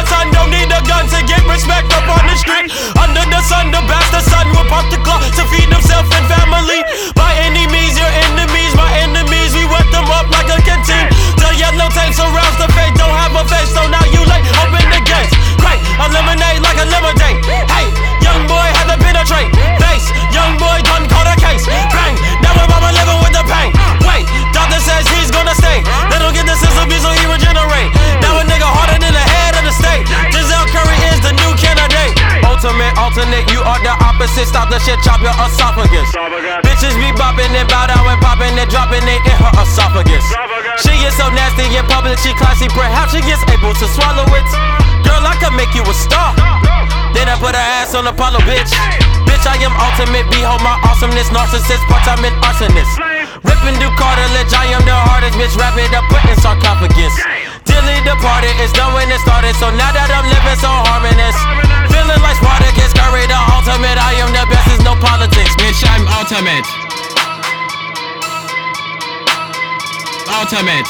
son don't need a gun to get respect up on the street. Under the sun, the bastard son will pop the clock to feed himself and family. By any means, your enemies, my enemies, we wet them up like a canteen. The yellow tape surrounds the face, don't have a face, so now you late, open the gates. Great, eliminate like a lemonade. Hey, young boy had to penetrate. Face, young boy done caught a case. Bang, now my mama living with the pain. Wait, doctor says he's gonna stay. They don't get the sense of me, so he regenerate. Now a nigga harder than the head of the state. Giselle Curry is the new candidate. Ultimate, alternate, you are the opposite. Stop the shit, chop your esophagus. Bitches be bopping and bow down and popping and dropping it in her esophagus. She is so nasty in public, she classy, perhaps she gets able to swallow it. Girl, I could make you a star. Then I put her ass on Apollo, bitch. Bitch, I am ultimate, behold my awesomeness. Narcissist, part-time and arsonist. Ripping through cartilage, I am the hardest, bitch. Wrap it up, put in sarcophagus. Dilly departed, it's done when it started. So now that I'm living so harmonious, feeling like Spartacus, Curry the ultimate. I am the best, there's no politics. Bitch, I'm ultimate. Ultimate.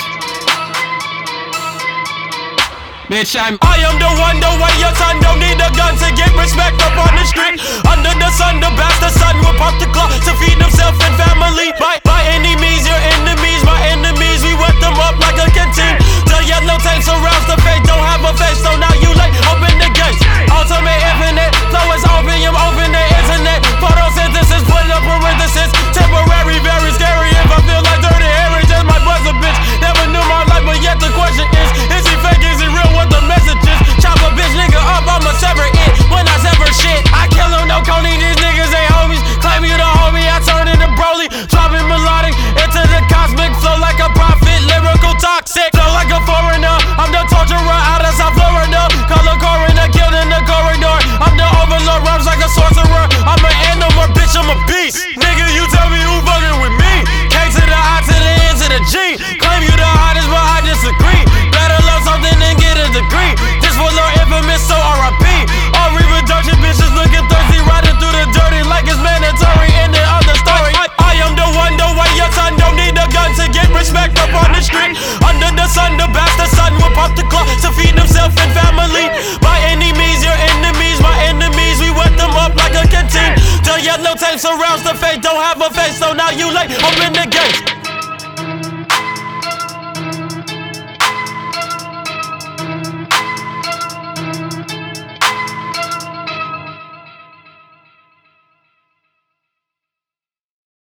Bitch, I am the one, the way your son don't need a gun to get respect up on the street. Under the sun, the bastard son will pop the clock to feed himself and family. By any means, your enemies, my enemies, we wet them up like a canteen.